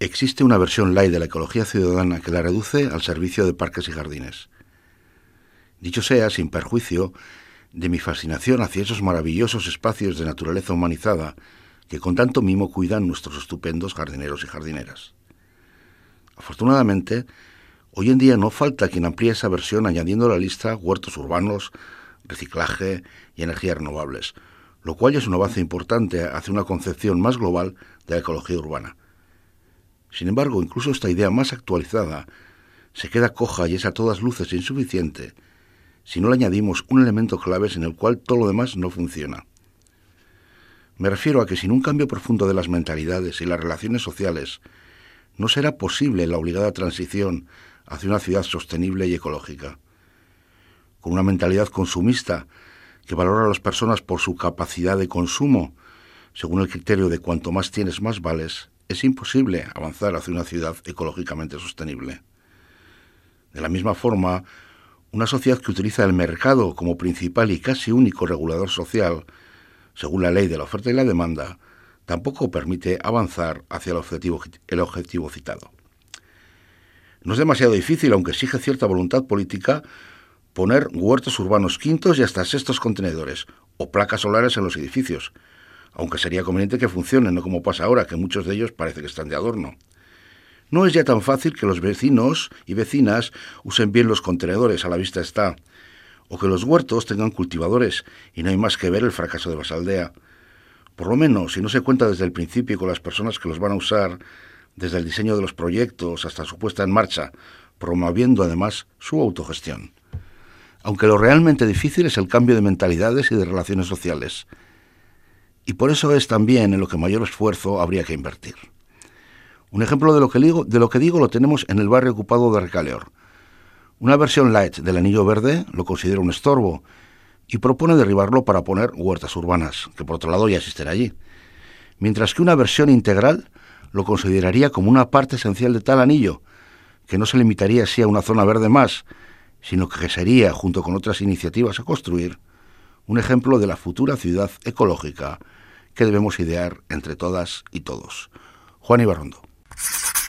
Existe una versión light de la ecología ciudadana que la reduce al servicio de parques y jardines. Dicho sea, sin perjuicio de mi fascinación hacia esos maravillosos espacios de naturaleza humanizada que con tanto mimo cuidan nuestros estupendos jardineros y jardineras. Afortunadamente, hoy en día no falta quien amplíe esa versión añadiendo a la lista huertos urbanos, reciclaje y energías renovables, lo cual es un avance importante hacia una concepción más global de la ecología urbana. Sin embargo, incluso esta idea más actualizada se queda coja y es a todas luces insuficiente si no le añadimos un elemento clave sin el cual todo lo demás no funciona. Me refiero a que sin un cambio profundo de las mentalidades y las relaciones sociales, no será posible la obligada transición hacia una ciudad sostenible y ecológica. Con una mentalidad consumista que valora a las personas por su capacidad de consumo, según el criterio de cuanto más tienes más vales, es imposible avanzar hacia una ciudad ecológicamente sostenible. De la misma forma, una sociedad que utiliza el mercado como principal y casi único regulador social, según la ley de la oferta y la demanda, tampoco permite avanzar hacia el objetivo citado. No es demasiado difícil, aunque exige cierta voluntad política, poner huertos urbanos quintos y hasta sextos contenedores, o placas solares en los edificios, aunque sería conveniente que funcionen, no como pasa ahora, que muchos de ellos parece que están de adorno. No es ya tan fácil que los vecinos y vecinas usen bien los contenedores, a la vista está, o que los huertos tengan cultivadores, y no hay más que ver el fracaso de Basaldea. Por lo menos, si no se cuenta desde el principio con las personas que los van a usar, desde el diseño de los proyectos hasta su puesta en marcha, promoviendo además su autogestión. Aunque lo realmente difícil es el cambio de mentalidades y de relaciones sociales. Y por eso es también en lo que mayor esfuerzo habría que invertir. Un ejemplo de lo que digo lo tenemos en el barrio ocupado de Recaleor. Una versión light del anillo verde lo considera un estorbo y propone derribarlo para poner huertas urbanas, que por otro lado ya existen allí. Mientras que una versión integral lo consideraría como una parte esencial de tal anillo, que no se limitaría así a una zona verde más, sino que sería, junto con otras iniciativas a construir, un ejemplo de la futura ciudad ecológica que debemos idear entre todas y todos. Juan Ibarrondo.